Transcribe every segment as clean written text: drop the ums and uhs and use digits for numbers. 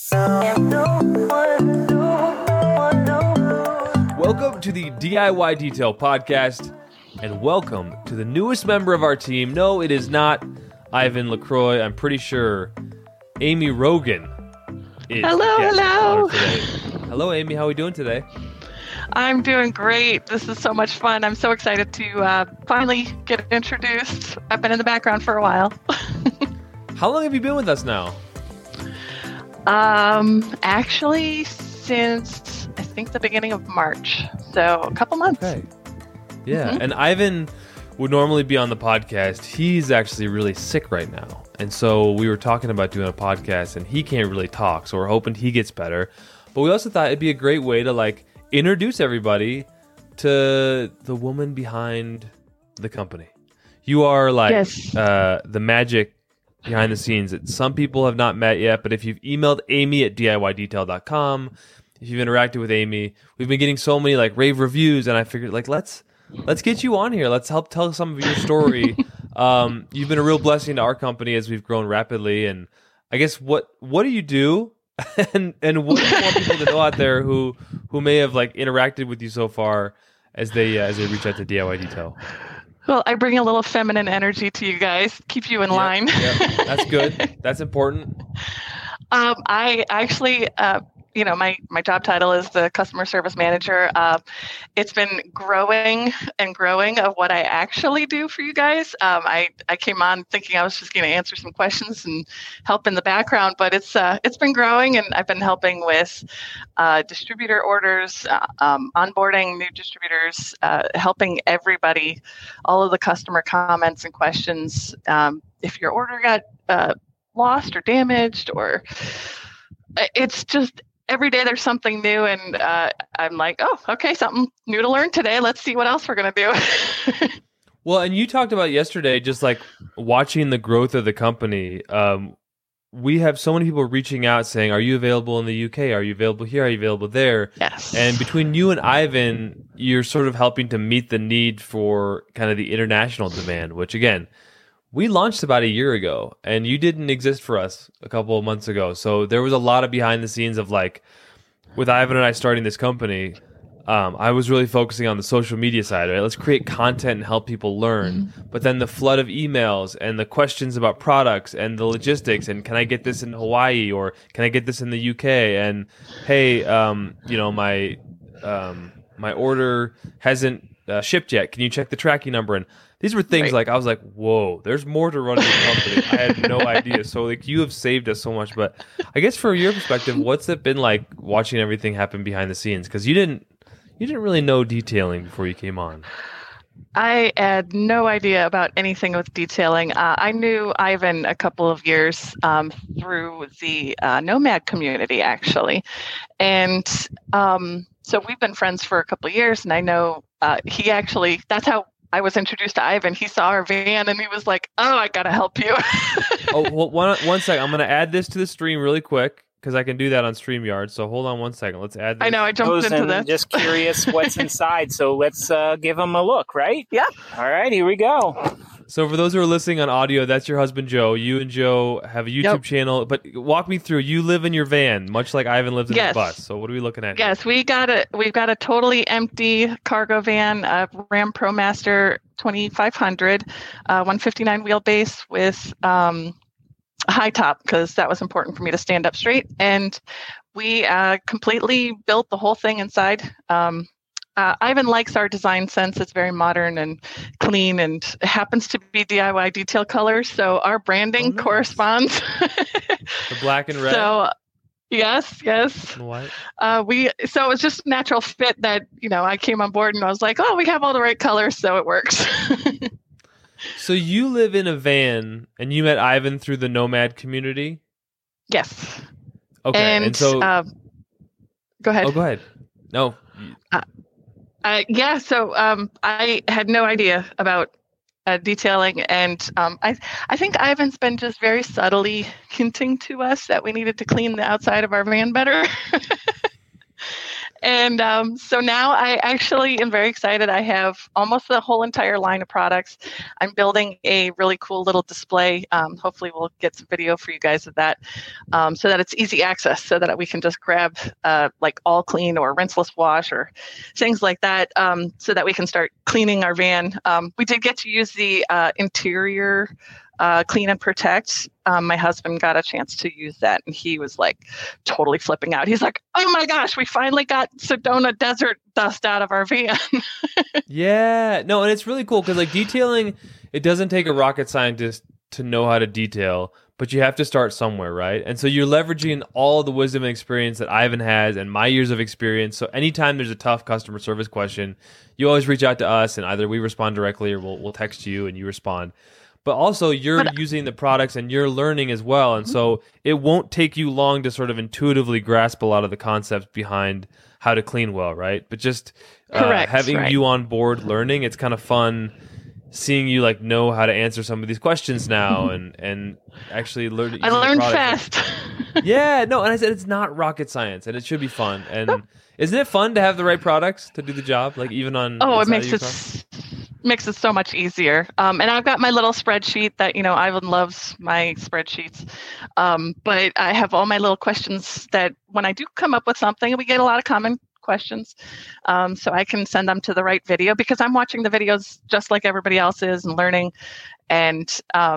Welcome to the DIY Detail Podcast, and welcome to the newest member of our team. No, it is not Ivan LaCroix. I'm pretty sure Amy Rogan is. Hello. Hello, Amy. How are we doing today? I'm doing great. This is so much fun. I'm so excited to finally get introduced. I've been in the background for a while. How long have you been with us now? Actually, since I think the beginning of March. So a couple months. Okay. Yeah, and Ivan would normally be on the podcast. He's actually really sick right now. And so we were talking about doing a podcast, and he can't really talk, so we're hoping he gets better. But we also thought it'd be a great way to, introduce everybody to the woman behind the company. You are, the magic behind the scenes that some people have not met yet, but if you've emailed Amy at DIYdetail.com, if you've interacted with Amy, we've been getting so many, rave reviews, and I figured, let's get you on here. Let's help tell some of your story. You've been a real blessing to our company as we've grown rapidly. And I guess what do you do? and what do you want people to know out there who may have interacted with you so far as they reach out to DIY Detail? Well, I bring a little feminine energy to you guys, keep you in line. Yep, that's good. That's important. I actually, my job title is the customer service manager. It's been growing and growing of what I actually do for you guys. I came on thinking I was just going to answer some questions and help in the background, but it's been growing, and I've been helping with distributor orders, onboarding new distributors, helping everybody, all of the customer comments and questions. If your order got lost or damaged, or it's just every day there's something new, and I'm like, oh, okay, something new to learn today. Let's see what else we're going to do. Well, and you talked about yesterday, just watching the growth of the company. We have so many people reaching out saying, are you available in the UK? Are you available here? Are you available there? Yes. And between you and Ivan, you're sort of helping to meet the need for kind of the international demand, which again, we launched about a year ago, and you didn't exist for us a couple of months ago. So there was a lot of behind the scenes of with Ivan and I starting this company, I was really focusing on the social media side, right? Let's create content and help people learn. But then the flood of emails and the questions about products and the logistics, and can I get this in Hawaii, or can I get this in the UK? And hey, my order hasn't shipped yet. Can you check the tracking number? And these were things I was like, whoa, there's more to running a company. I had no idea. So you have saved us so much. But I guess from your perspective, what's it been like watching everything happen behind the scenes? Because you didn't really know detailing before you came on. I had no idea about anything with detailing. I knew Ivan a couple of years through the Nomad community, actually. And so we've been friends for a couple of years, and I know that's how I was introduced to Ivan. He saw our van, and he was like, oh, I got to help you. Oh, well, one second. I'm going to add this to the stream really quick, because I can do that on StreamYard. So hold on one second. Let's add this. I know, I jumped into this. Just curious what's inside. So let's give them a look, right? Yeah. All right, here we go. So for those who are listening on audio, that's your husband, Joe. You and Joe have a YouTube channel. But walk me through. You live in your van, much like Ivan lives in his bus. So what are we looking at? Yes, we've got a totally empty cargo van, a Ram ProMaster 2500, 159 wheelbase with a high top, because that was important for me to stand up straight. And we completely built the whole thing inside. Ivan likes our design sense. It's very modern and clean, and it happens to be DIY detail colors. So our branding corresponds. The black and red. So yes. And white. So it was just a natural fit that, I came on board and I was like, oh, we have all the right colors, so it works. So you live in a van, and you met Ivan through the Nomad community? Yes. Okay. And so go ahead. Oh, go ahead. No. So I had no idea about detailing, and I think Ivan's been just very subtly hinting to us that we needed to clean the outside of our van better. And so now I actually am very excited. I have almost the whole entire line of products. I'm building a really cool little display. Hopefully we'll get some video for you guys of that, so that it's easy access, so that we can just grab like all clean or rinseless wash or things like that, so that we can start cleaning our van. We did get to use the interior Clean and Protect. My husband got a chance to use that, and he was like totally flipping out. He's like, "Oh my gosh, we finally got Sedona desert dust out of our van." Yeah, no, and it's really cool because like detailing, it doesn't take a rocket scientist to know how to detail, but you have to start somewhere, right? And so you're leveraging all the wisdom and experience that Ivan has and my years of experience. So anytime there's a tough customer service question, you always reach out to us, and either we respond directly or we'll text you and you respond. But also you're using the products and you're learning as well. And so it won't take you long to sort of intuitively grasp a lot of the concepts behind how to clean well, right? But just having you on board learning, it's kind of fun seeing you like know how to answer some of these questions now and actually learn. I learned fast. Yeah, no, and I said it's not rocket science and it should be fun. And isn't it fun to have the right products to do the job? Like even on it makes it so much easier. And I've got my little spreadsheet that, Ivan loves my spreadsheets. But I have all my little questions that when I do come up with something, we get a lot of common questions. So I can send them to the right video because I'm watching the videos just like everybody else is and learning. And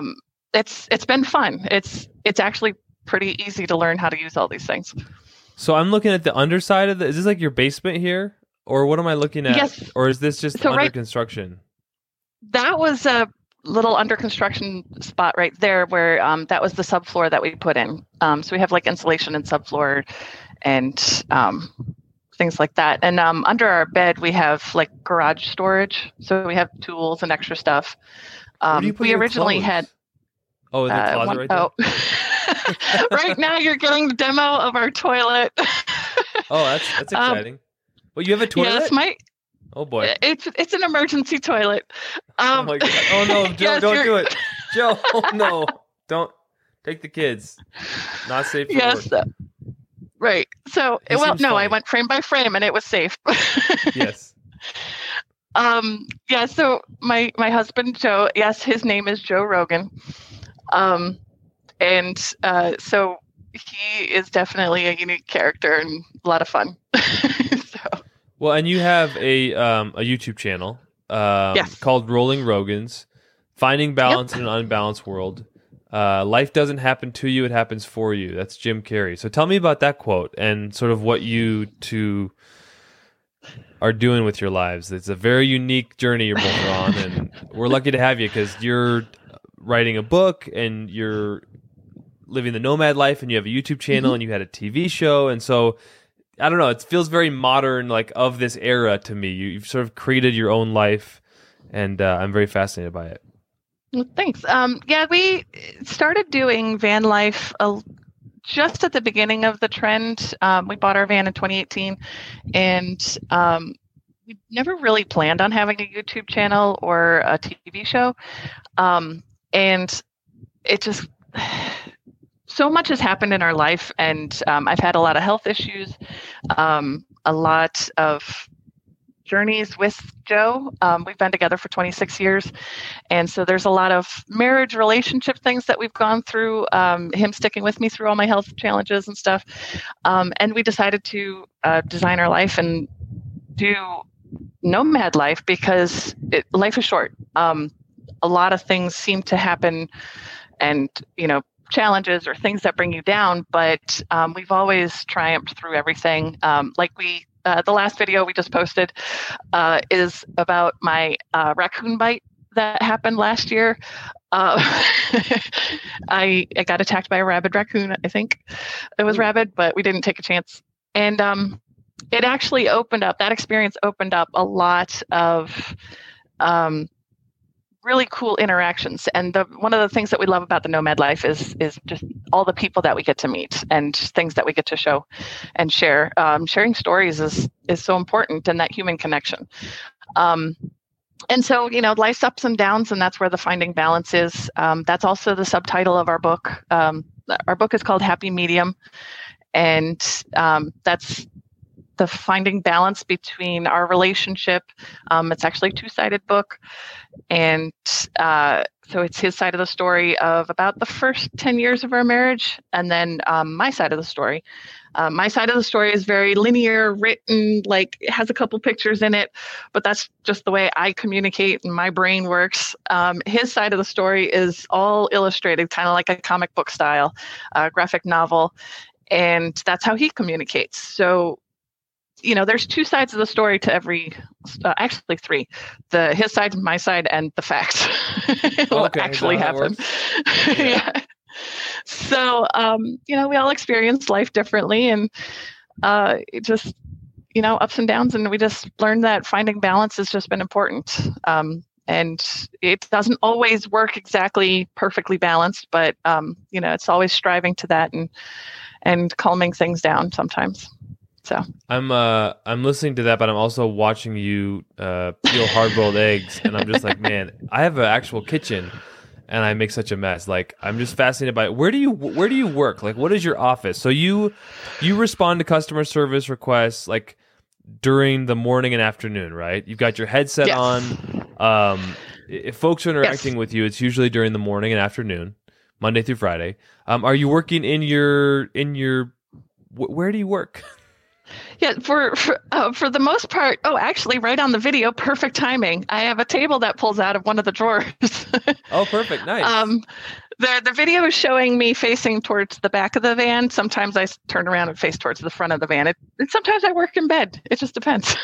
it's been fun. It's actually pretty easy to learn how to use all these things. So I'm looking at the underside of is this like your basement here? Or what am I looking at? Yes. Or is this just under construction? That was a little under construction spot right there where that was the subfloor that we put in. So we have like insulation and subfloor and things like that. And under our bed, we have like garage storage. So we have tools and extra stuff. We originally had... Oh, in the closet right there? Oh. Right now you're getting the demo of our toilet. Oh, that's exciting. Well, you have a toilet? Yes, oh boy, it's an emergency toilet. Oh my God! Oh no, Joe, yes, don't do it, Joe. Oh no, don't take the kids. Not safe for work. Right. So, funny. I went frame by frame, and it was safe. Yes. Yeah. So my husband Joe, yes, his name is Joe Rogan, and so he is definitely a unique character and a lot of fun. Well, and you have a YouTube channel yes. called Rolling Rogans, Finding Balance in an Unbalanced World. Life doesn't happen to you, it happens for you. That's Jim Carrey. So tell me about that quote and sort of what you two are doing with your lives. It's a very unique journey you're both on, and we're lucky to have you because you're writing a book and you're living the nomad life and you have a YouTube channel and you had a TV show. And so I don't know. It feels very modern, like of this era to me. You've sort of created your own life, and I'm very fascinated by it. Well, thanks. We started doing van life just at the beginning of the trend. We bought our van in 2018, and we never really planned on having a YouTube channel or a TV show. And it just... So much has happened in our life, and I've had a lot of health issues, a lot of journeys with Joe. We've been together for 26 years, and so there's a lot of marriage, relationship things that we've gone through, him sticking with me through all my health challenges and stuff. And we decided to design our life and do nomad life because life is short. A lot of things seem to happen and, challenges or things that bring you down, but we've always triumphed through everything. The last video we just posted is about my raccoon bite that happened last year. I got attacked by a rabid raccoon. I think it was rabid, but we didn't take a chance. And it actually that experience opened up a lot of really cool interactions. And one of the things that we love about the nomad life is just all the people that we get to meet and things that we get to show and share. Sharing stories is so important, and that human connection. And so, life's ups and downs, and that's where the finding balance is. That's also the subtitle of our book. Our book is called Happy Medium. And that's the finding balance between our relationship. It's actually a two-sided book. And so it's his side of the story of about the first 10 years of our marriage, and then my side of the story. My side of the story is very linear, written, like it has a couple pictures in it, but that's just the way I communicate and my brain works. His side of the story is all illustrated, kind of like a comic book style, graphic novel. And that's how he communicates. So, there's two sides of the story to every, actually three, his side, my side, and the facts. What actually happened. Yeah. So, we all experience life differently, and it just, ups and downs. And we just learned that finding balance has just been important. And it doesn't always work exactly perfectly balanced, but, it's always striving to that and calming things down sometimes. So I'm listening to that, but I'm also watching you peel hard-boiled eggs, and I'm just like, man, I have an actual kitchen, and I make such a mess. Like, I'm just fascinated by it. Where do you work? Like, what is your office? So you respond to customer service requests like during the morning and afternoon, right? You've got your headset on. If folks are interacting with you, it's usually during the morning and afternoon, Monday through Friday. Are you working in your where do you work? Yeah, for the most part. Oh, actually, right on the video, perfect timing. I have a table that pulls out of one of the drawers. Oh, perfect, nice. The video is showing me facing towards the back of the van. Sometimes I turn around and face towards the front of the van. And sometimes I work in bed. It just depends.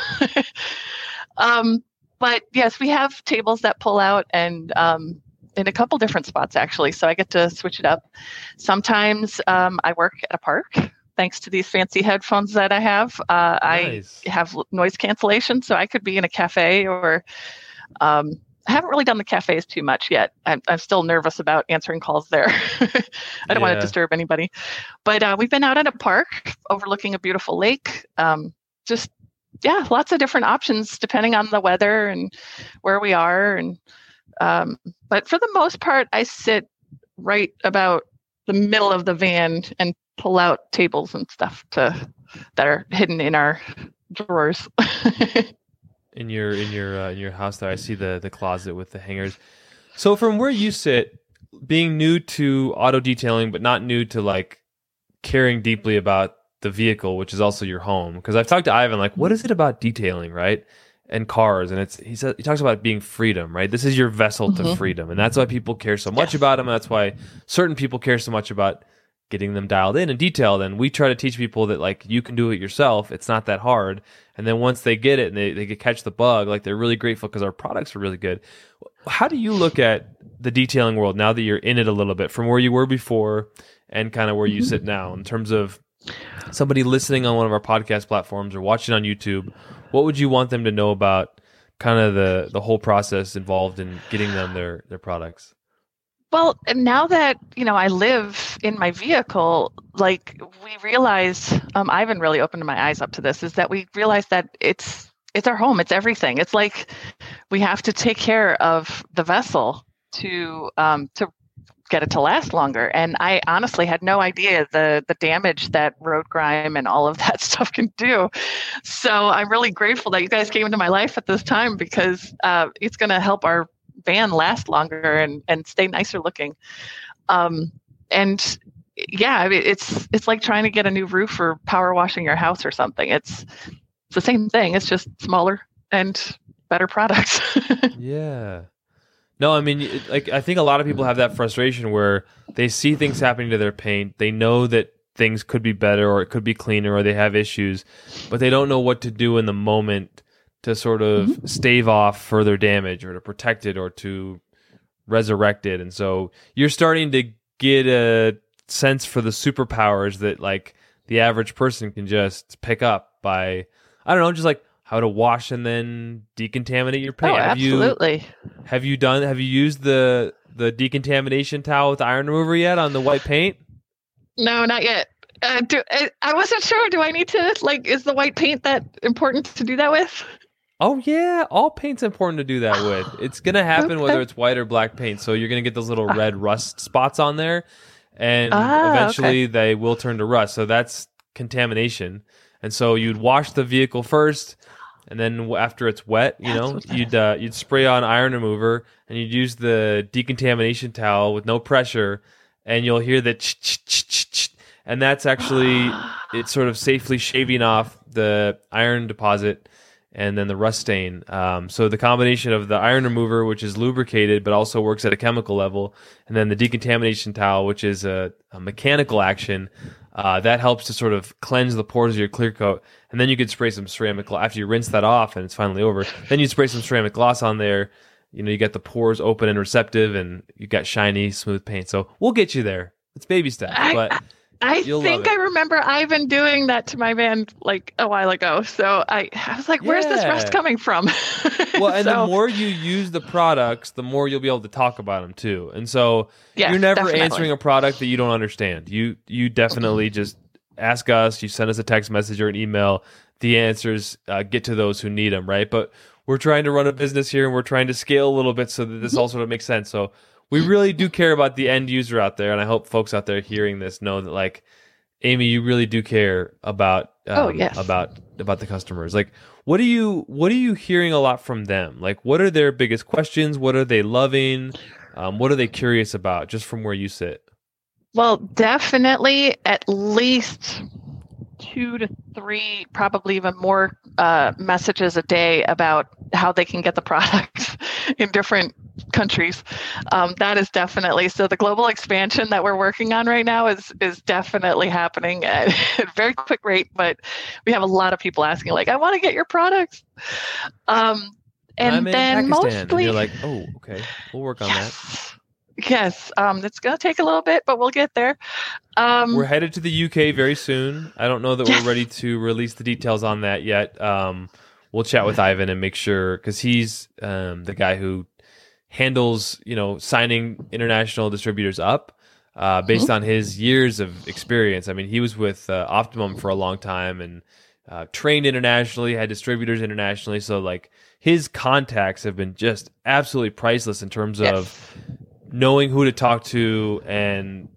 But yes, we have tables that pull out, and in a couple different spots actually. So I get to switch it up. Sometimes I work at a park. Thanks to these fancy headphones that I have. Nice. I have noise cancellation, so I could be in a cafe or I haven't really done the cafes too much yet. I'm still nervous about answering calls there. I don't want to disturb anybody. But we've been out at a park overlooking a beautiful lake. Lots of different options depending on the weather and where we are. And but for the most part, I sit right about the middle of the van and pull out tables and stuff that are hidden in our drawers. in your house there, I see the closet with the hangers. So from where you sit, being new to auto detailing, but not new to like caring deeply about the vehicle, which is also your home, because I've talked to Ivan, like, what is it about detailing, right? And cars, and he talks about being freedom, right? This is your vessel to freedom, and that's why people care so much about them. And that's why certain people care so much about getting them dialed in and detailed. And we try to teach people that like you can do it yourself. It's not that hard. And then once they get it and they can catch the bug, like they're really grateful because our products are really good. How do you look at the detailing world now that you're in it a little bit, from where you were before and kind of where you sit now, in terms of somebody listening on one of our podcast platforms or watching on YouTube? What would you want them to know about kind of the whole process involved in getting them their products? Well, and now that, I live in my vehicle, like we realize, Ivan really opened my eyes up to this, is that we realize that it's our home. It's everything. It's like we have to take care of the vessel to get it to last longer. And I honestly had no idea the damage that road grime and all of that stuff can do. So I'm really grateful that you guys came into my life at this time, because it's going to help our van last longer and stay nicer looking. It's like trying to get a new roof or power washing your house or something. It's the same thing. It's just smaller and better products. Yeah. No, I mean, I think a lot of people have that frustration where they see things happening to their paint. They know that things could be better or it could be cleaner or they have issues, but they don't know what to do in the moment to sort of stave off further damage or to protect it or to resurrect it. And so you're starting to get a sense for the superpowers that like the average person can just pick up by, I don't know, just like how to wash and then decontaminate your paint. Oh, absolutely. Have you used the decontamination towel with iron remover yet on the white paint? No, not yet. I wasn't sure. Do I need to, is the white paint that important to do that with? Oh, yeah. All paint's important to do that with. It's going to happen whether it's white or black paint. So you're going to get those little red rust spots on there. And eventually they will turn to rust. So that's contamination. And so you'd wash the vehicle first, and then after it's wet, you'd spray on iron remover, and you'd use the decontamination towel with no pressure, and you'll hear the ch-ch-ch-ch-ch, and that's actually it's sort of safely shaving off the iron deposit and then the rust stain. So the combination of the iron remover, which is lubricated but also works at a chemical level, and then the decontamination towel, which is a mechanical action, that helps to sort of cleanse the pores of your clear coat. And then you could spray some ceramic gloss. After you rinse that off and it's finally over, then you spray some ceramic gloss on there. You get the pores open and receptive, and you got shiny, smooth paint. So we'll get you there. It's baby steps, but I think I remember Ivan doing that to my van like a while ago. So I was like, where's this rust coming from? Well, and the more you use the products, the more you'll be able to talk about them too. And so you're never answering a product that you don't understand. You definitely just ask us, you send us a text message or an email. The answers get to those who need them, right? But we're trying to run a business here, and we're trying to scale a little bit so that this all sort of makes sense. So we really do care about the end user out there, and I hope folks out there hearing this know that, like, Amy, you really do care about about the customers. Like, what are you hearing a lot from them? Like, what are their biggest questions? What are they loving? What are they curious about? Just from where you sit. Well, definitely at least 2 to 3, probably even more messages a day about how they can get the products in different countries. That is definitely, so the global expansion that we're working on right now is definitely happening at a very quick rate, but we have a lot of people asking, like, I want to get your products. And I'm then in Pakistan, mostly, and you're like, oh, okay, we'll work on that. Yes, it's going to take a little bit, but we'll get there. We're headed to the UK very soon. I don't know that we're ready to release the details on that yet. We'll chat with Ivan and make sure, because he's the guy who handles, signing international distributors up based on his years of experience. I mean, he was with Optimum for a long time and trained internationally, had distributors internationally. So, like, his contacts have been just absolutely priceless in terms of knowing who to talk to and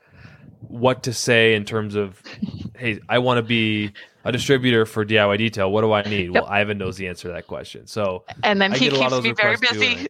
what to say in terms of, hey, I want to be a distributor for DIY Detail. What do I need? Well, Ivan knows the answer to that question. So, and then he keeps me very busy.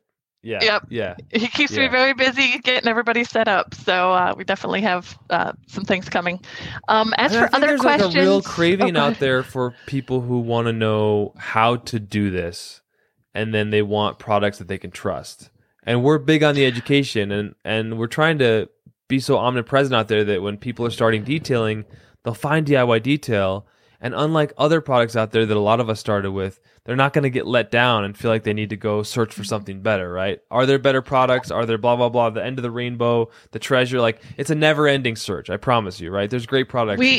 He keeps me very busy getting everybody set up. So we definitely have some things coming. As for other questions, like a real craving out there for people who want to know how to do this, and then they want products that they can trust. And we're big on the education, and we're trying to be so omnipresent out there that when people are starting detailing, they'll find DIY Detail. And unlike other products out there that a lot of us started with, they're not going to get let down and feel like they need to go search for something better, right? Are there better products? Are there blah, blah, blah, the end of the rainbow, the treasure? Like, it's a never-ending search, I promise you, right? There's great products. We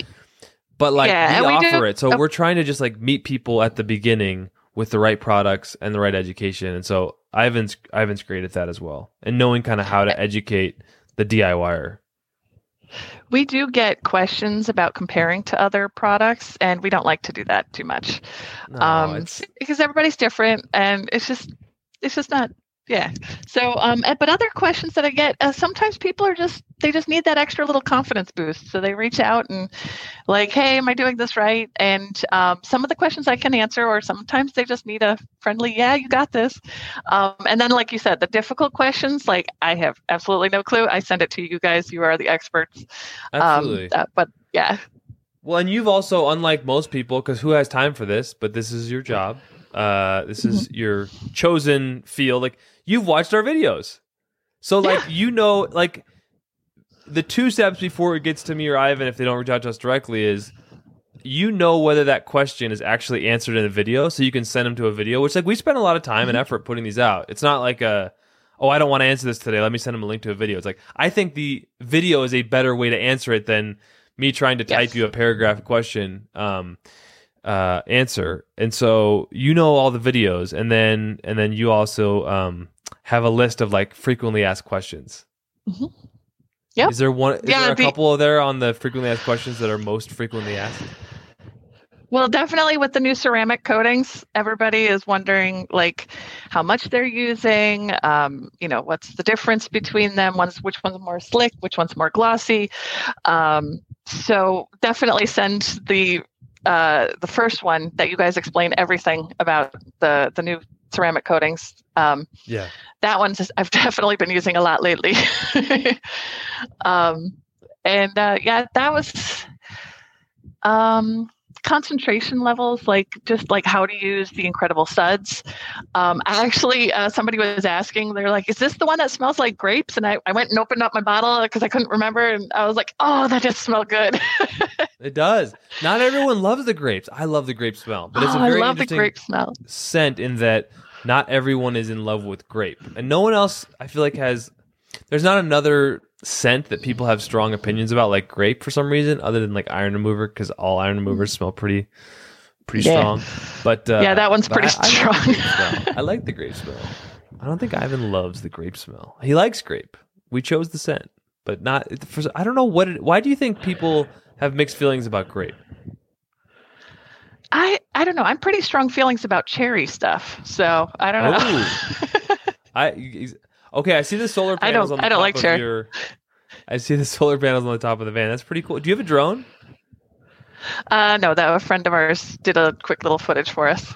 offer it. So we're trying to just, like, meet people at the beginning with the right products and the right education. And so Ivan's great at that as well. And knowing kind of how to educate the DIYer. We do get questions about comparing to other products, and we don't like to do that too much. Because everybody's different, and it's just not. Yeah. So, but other questions that I get, sometimes people they just need that extra little confidence boost. So they reach out and like, hey, am I doing this right? And some of the questions I can answer, or sometimes they just need a friendly, yeah, you got this. And then, like you said, the difficult questions, like, I have absolutely no clue. I send it to you guys. You are the experts. Absolutely. But yeah. Well, and you've also, unlike most people, because who has time for this, but this is your job. This is your chosen field. Like, you've watched our videos. So, like, like, the 2 steps before it gets to me or Ivan, if they don't reach out to us directly, is whether that question is actually answered in a video, so you can send them to a video, which, like, we spend a lot of time and effort putting these out. It's not like I don't want to answer this today, let me send them a link to a video. It's like, I think the video is a better way to answer it than me trying to type you a paragraph question answer. And so all the videos, and then you also have a list of, like, frequently asked questions. Mm-hmm. Yep. Is there a couple there on the frequently asked questions that are most frequently asked? Well, definitely with the new ceramic coatings, everybody is wondering, like, how much they're using, what's the difference between them, which one's more slick, which one's more glossy. So definitely send the first one that you guys explain everything about the new ceramic coatings. Yeah. That one's I've definitely been using a lot lately. That was concentration levels, like just like how to use the Incredible Suds. Actually, somebody was asking, they're like, is this the one that smells like grapes? And I went and opened up my bottle because I couldn't remember. And I was like, oh, that just smelled good. It does. Not everyone loves the grapes. I love the grape smell, but it's a I very love the interesting grape smell. scent in that not everyone is in love with grape. And no one else, I feel like, there's not another scent that people have strong opinions about like grape for some reason, other than like iron remover, because all iron removers smell pretty strong. But that one's pretty strong. I like the grape smell. I don't think Ivan loves the grape smell. He likes grape. We chose the scent, but not. I don't know why do you think people have mixed feelings about grape? I don't know. I'm pretty strong feelings about cherry stuff, so I don't know. Okay, I see the solar panels on the top of your... I see the solar panels on the top of the van. That's pretty cool. Do you have a drone? No, that a friend of ours did a quick little footage for us.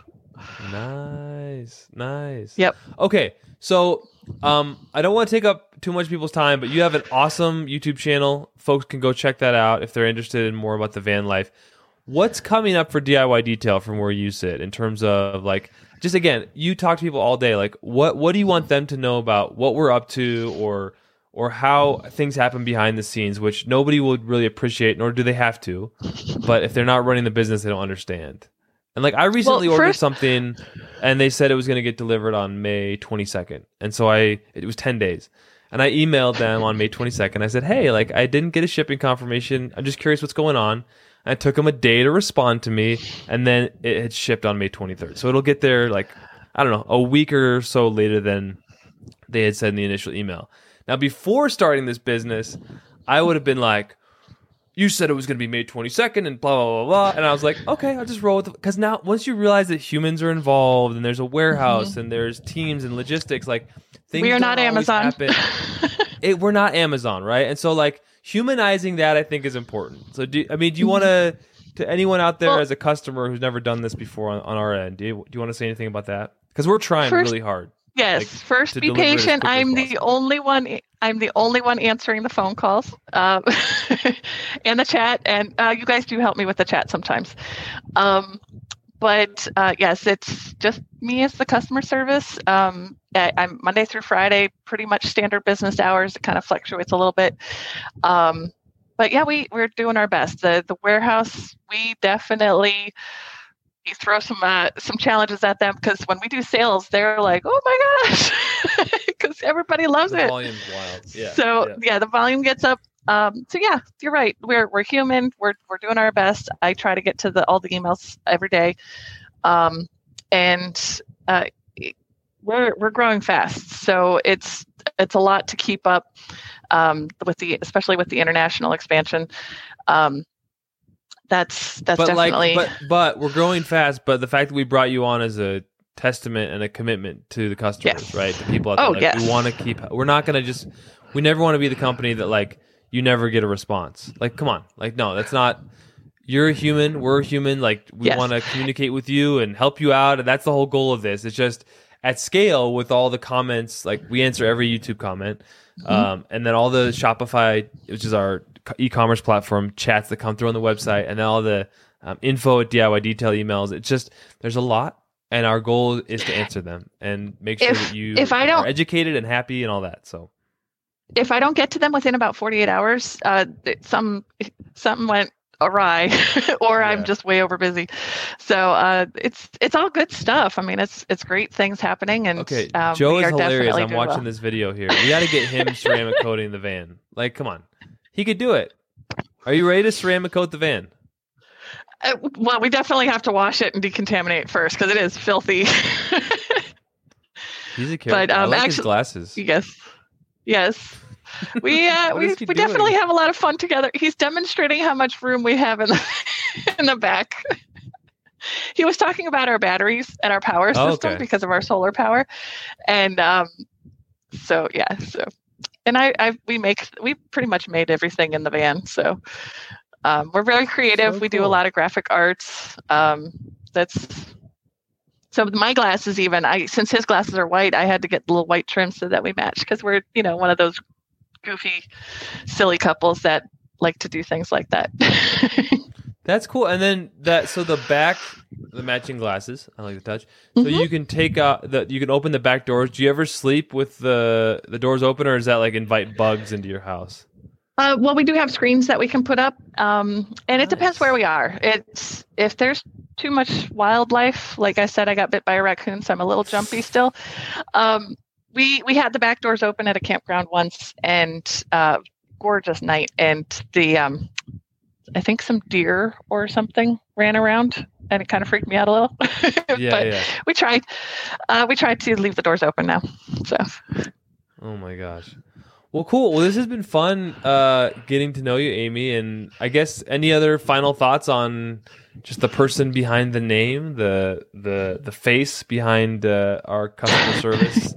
Nice. Yep. Okay, so I don't want to take up too much people's time, but you have an awesome YouTube channel. Folks can go check that out if they're interested in more about the van life. What's coming up for DIY Detail from where you sit in terms of like... Just again, you talk to people all day. Like, what do you want them to know about what we're up to, or how things happen behind the scenes, which nobody would really appreciate, nor do they have to. But if they're not running the business, they don't understand. And like, I recently ordered something, and they said it was going to get delivered on May 22nd, and so it was 10 days, and I emailed them on May 22nd. I said, hey, like, I didn't get a shipping confirmation. I'm just curious what's going on. And it took them a day to respond to me, and then it had shipped on May 23rd. So it'll get there, like, I don't know, a week or so later than they had said in the initial email. Now, before starting this business, I would have been like, you said it was going to be May 22nd and blah, blah, blah, blah. And I was like, okay, I'll just roll with it. Because now, once you realize that humans are involved and there's a warehouse and there's teams and logistics, like, things we are not Amazon. We're not Amazon, right? And so, like, humanizing that, I think, is important. So, do you want to anyone out there as a customer who's never done this before on our end, do you want to say anything about that? Because we're trying really hard. Yes. First, be patient. I'm the only one answering the phone calls and the chat, and you guys do help me with the chat sometimes. But yes, it's just me as the customer service. I'm Monday through Friday, pretty much standard business hours. It kind of fluctuates a little bit. But yeah, we're doing our best. The warehouse, we definitely throw some challenges at them, because when we do sales, they're like, oh my gosh, because everybody loves it. The volume's wild. Yeah. So yeah, the volume gets up. So yeah, you're right. We're human. We're doing our best. I try to get to all the emails every day, and we're growing fast. So it's a lot to keep up especially with the international expansion. That's definitely. But we're growing fast. But the fact that we brought you on as a testament and a commitment to the customers, right? The people out there. We want to keep. We're not going to just. We never want to be the company that like you never get a response. Like, come on. Like, no, that's not. You're a human. We're a human. Like, we want to communicate with you and help you out. And that's the whole goal of this. It's just at scale with all the comments. Like, we answer every YouTube comment, and then all the Shopify, which is our e-commerce platform, chats that come through on the website, and then all the info at DIY Detail emails. It's just there's a lot. And our goal is to answer them and make sure that you are educated and happy and all that. So, if I don't get to them within about 48 hours, something went awry, or I'm just way over busy. So it's all good stuff. I mean, it's great things happening. And okay, Joe is hilarious. I'm watching this video here. We got to get him ceramic coating the van. Like, come on, he could do it. Are you ready to ceramic coat the van? Well, we definitely have to wash it and decontaminate first, because it is filthy. He's a character. But I like his glasses. Yes. We definitely have a lot of fun together. He's demonstrating how much room we have in the back. He was talking about our batteries and our power system because of our solar power, and and we pretty much made everything in the van. So. We're very creative. So we do a cool. lot of graphic arts. So my glasses, even since his glasses are white, I had to get the little white trim so that we match, because we're one of those goofy, silly couples that like to do things like that. That's cool. And then the matching glasses, I like to touch. So you can take you can open the back doors. Do you ever sleep with the doors open, or is that like invite bugs into your house? Well, we do have screens that we can put up, and it depends where we are. If there's too much wildlife, like I said, I got bit by a raccoon, so I'm a little jumpy still. We had the back doors open at a campground once, and gorgeous night, and I think some deer or something ran around, and it kind of freaked me out a little. But we tried to leave the doors open now. So. Oh my gosh. Well, cool. Well, this has been fun getting to know you, Amy. And I guess any other final thoughts on just the person behind the name, the face behind our customer service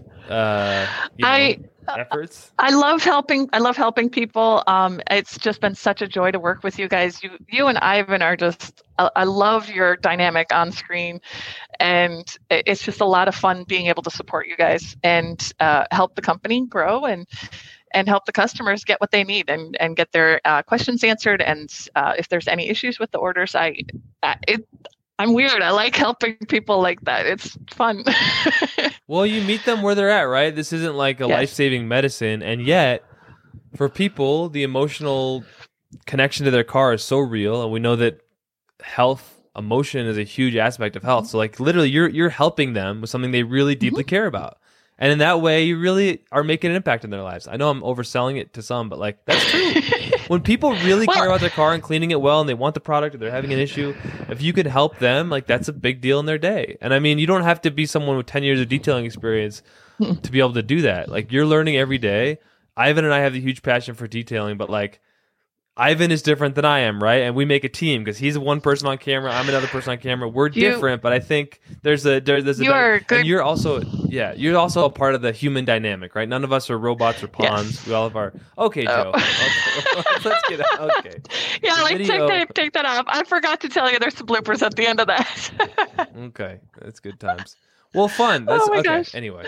efforts? I love helping people. It's just been such a joy to work with you guys. You and Ivan are just. I love your dynamic on screen, and it's just a lot of fun being able to support you guys and help the company grow and help the customers get what they need and get their questions answered. And if there's any issues with the orders, I'm weird. I like helping people like that. It's fun. Well, you meet them where they're at, right? This isn't like a life-saving medicine, and yet for people, the emotional connection to their car is so real, and we know that emotion is a huge aspect of health. So like literally you're helping them with something they really deeply care about. And in that way, you really are making an impact in their lives. I know I'm overselling it to some, but like that's true. When people really care about their car and cleaning it well, and they want the product, or they're having an issue, if you could help them, like that's a big deal in their day. And I mean, you don't have to be someone with 10 years of detailing experience to be able to do that. Like you're learning every day. Ivan and I have a huge passion for detailing, but like Ivan is different than I am, right? And we make a team because he's one person on camera, I'm another person on camera. We're different, but I think there's a and you're also a part of the human dynamic, right? None of us are robots or pawns. Yes. We all have our Joe. Okay. Let's get out. Okay. Yeah, take that off. I forgot to tell you there's some bloopers at the end of that. Okay, that's good times. Well, fun. That's gosh. Anyway.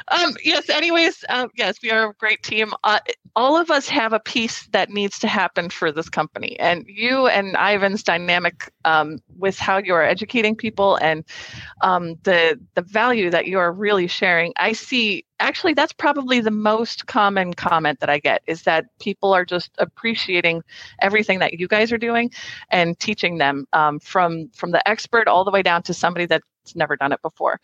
Yes, we are a great team. All of us have a piece that needs to happen for this company, and you and Ivan's dynamic with how you are educating people and the value that you are really sharing. I see. Actually, that's probably the most common comment that I get, is that people are just appreciating everything that you guys are doing and teaching them from the expert all the way down to somebody that's never done it before.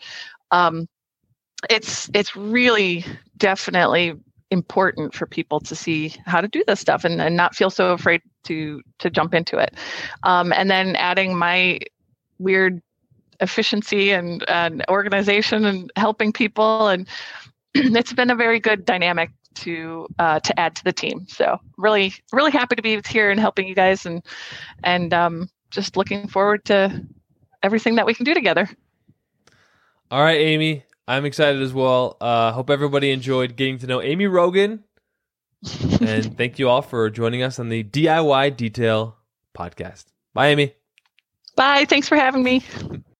It's really definitely important for people to see how to do this stuff and not feel so afraid to jump into it. And then adding my weird efficiency and organization and helping people, and it's been a very good dynamic to add to the team. So really, really happy to be here and helping you guys, and just looking forward to everything that we can do together. All right, Amy. I'm excited as well. Hope everybody enjoyed getting to know Amy Rogan. And thank you all for joining us on the DIY Detail podcast. Bye, Amy. Bye. Thanks for having me.